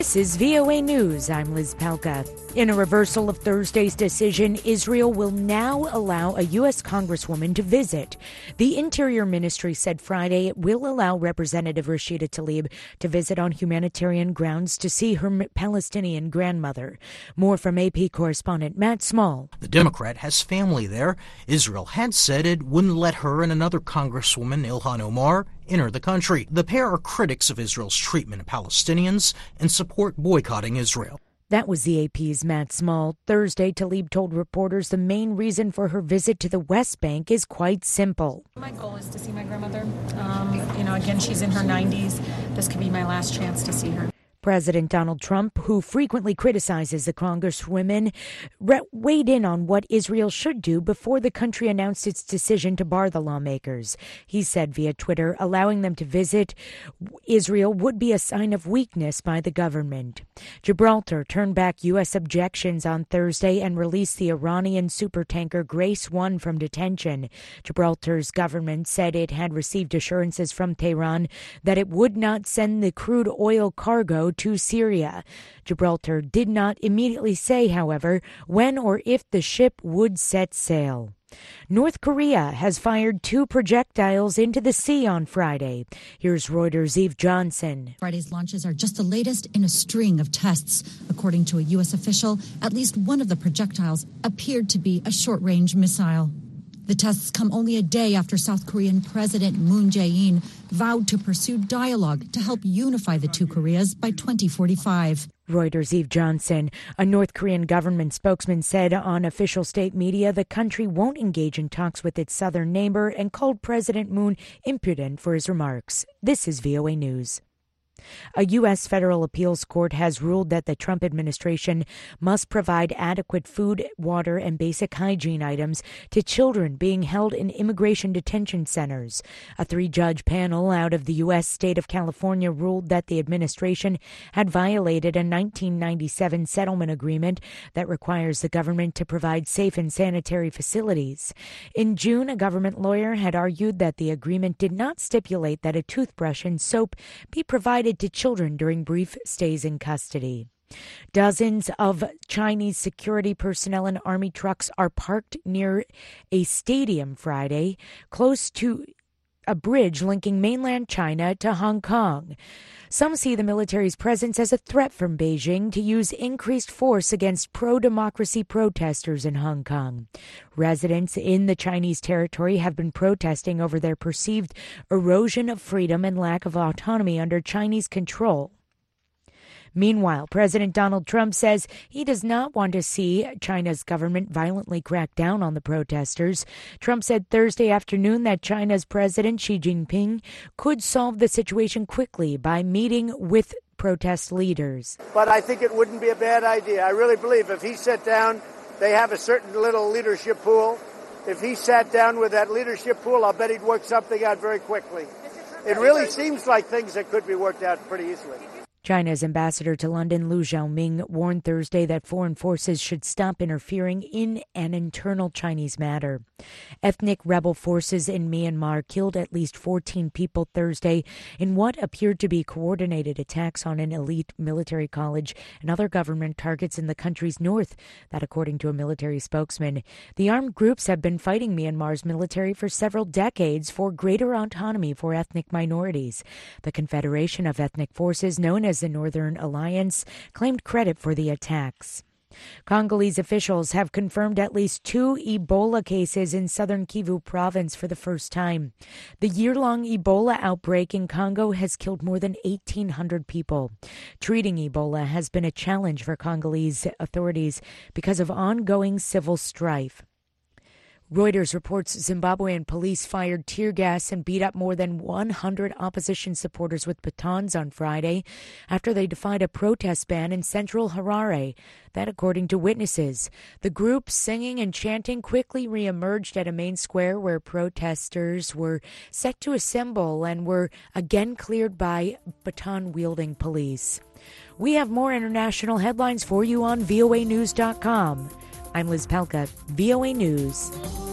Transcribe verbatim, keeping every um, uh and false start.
This is V O A News. I'm Liz Palka. In a reversal of Thursday's decision, Israel will now allow a U S Congresswoman to visit. The Interior Ministry said Friday it will allow Representative Rashida Tlaib to visit on humanitarian grounds to see her Palestinian grandmother. More from A P correspondent Matt Small. The Democrat has family there. Israel had said it wouldn't let her and another Congresswoman, Ilhan Omar, enter the country. The pair are critics of Israel's treatment of Palestinians and support boycotting Israel. That was the A P's Matt Small. Thursday, Tlaib told reporters the main reason for her visit to the West Bank is quite simple. My goal is to see my grandmother. Um, you know, again, she's in her nineties. This could be my last chance to see her. President Donald Trump, who frequently criticizes the Congresswomen, weighed in on what Israel should do before the country announced its decision to bar the lawmakers. He said via Twitter, allowing them to visit Israel would be a sign of weakness by the government. Gibraltar turned back U S objections on Thursday and released the Iranian supertanker Grace one from detention. Gibraltar's government said it had received assurances from Tehran that it would not send the crude oil cargo to Syria. Gibraltar did not immediately say, however, when or if the ship would set sail. North Korea has fired two projectiles into the sea on Friday. Here's Reuters' Eve Johnson. Friday's launches are just the latest in a string of tests. According to a U S official, at least one of the projectiles appeared to be a short-range missile. The tests come only a day after South Korean President Moon Jae-in vowed to pursue dialogue to help unify the two Koreas by twenty forty-five. Reuters' Eve Johnson. A North Korean government spokesman said on official state media the country won't engage in talks with its southern neighbor and called President Moon impudent for his remarks. This is V O A News. A U S federal appeals court has ruled that the Trump administration must provide adequate food, water, and basic hygiene items to children being held in immigration detention centers. A three-judge panel out of the U S state of California ruled that the administration had violated a nineteen ninety-seven settlement agreement that requires the government to provide safe and sanitary facilities. In June, a government lawyer had argued that the agreement did not stipulate that a toothbrush and soap be provided to children during brief stays in custody. Dozens of Chinese security personnel and army trucks are parked near a stadium Friday, close to a bridge linking mainland China to Hong Kong. Some see the military's presence as a threat from Beijing to use increased force against pro-democracy protesters in Hong Kong. Residents in the Chinese territory have been protesting over their perceived erosion of freedom and lack of autonomy under Chinese control. Meanwhile, President Donald Trump says he does not want to see China's government violently crack down on the protesters. Trump said Thursday afternoon that China's President Xi Jinping could solve the situation quickly by meeting with protest leaders. But I think it wouldn't be a bad idea. I really believe if he sat down, they have a certain little leadership pool. If he sat down with that leadership pool, I'll bet he'd work something out very quickly. It really seems like things that could be worked out pretty easily. China's ambassador to London, Liu Xiaoming, warned Thursday that foreign forces should stop interfering in an internal Chinese matter. Ethnic rebel forces in Myanmar killed at least fourteen people Thursday in what appeared to be coordinated attacks on an elite military college and other government targets in the country's north, that according to a military spokesman. The armed groups have been fighting Myanmar's military for several decades for greater autonomy for ethnic minorities. The Confederation of Ethnic Forces, known as the Northern Alliance, claimed credit for the attacks. Congolese officials have confirmed at least two Ebola cases in southern Kivu province for the first time. The year-long Ebola outbreak in Congo has killed more than eighteen hundred people. Treating Ebola has been a challenge for Congolese authorities because of ongoing civil strife. Reuters reports Zimbabwean police fired tear gas and beat up more than one hundred opposition supporters with batons on Friday after they defied a protest ban in central Harare. That according to witnesses. The group, singing and chanting, quickly reemerged at a main square where protesters were set to assemble and were again cleared by baton-wielding police. We have more international headlines for you on V O A news dot com. I'm Liz Palka, V O A News.